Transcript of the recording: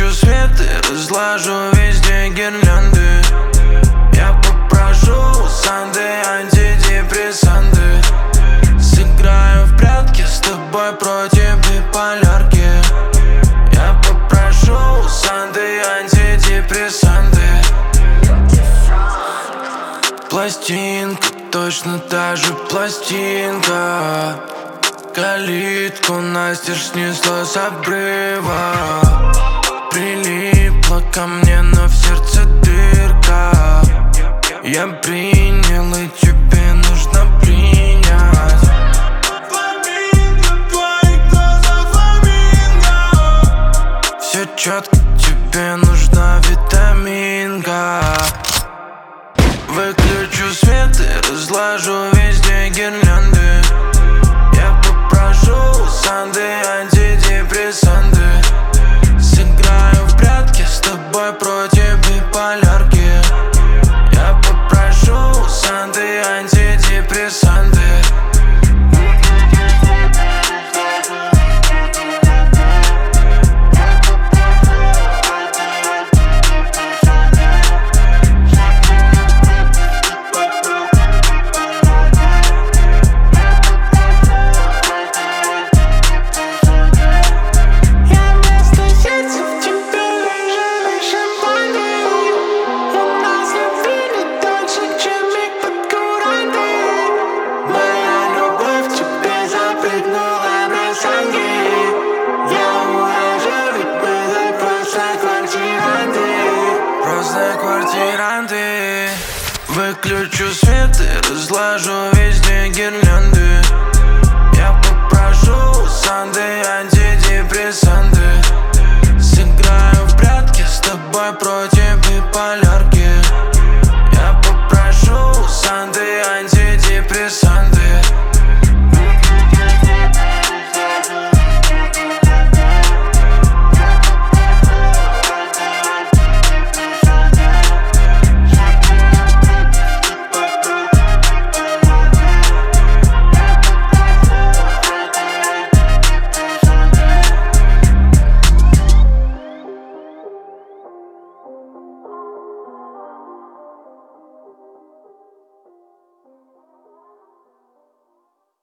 Выключу свет и разложу везде гирлянды. Я попрошу санды, антидепрессанты. Сыграю в прятки с тобой против биполярки. Я попрошу санды, антидепрессанты. Пластинка, точно та же пластинка. Калитку настежь снесло с обрыва. Прилипла ко мне, но в сердце дырка. Я принял, и тебе нужно принять. Фламинго, в твоих глазах фламинго. Все четко, тебе нужна витаминка. Выключу свет и разложу везде гирлянды. Я попрошу санды, антидепрессанты. Сыграю в прятки с тобой против биполярки. Я попрошу санды, антидепрессанты. Квартиранты. Выключу свет и разложу везде гирлянды. Я попрошу санды, антидепрессанты. Сыграю в прятки с тобой против биполярки. Я попрошу санды, антидепрессанты.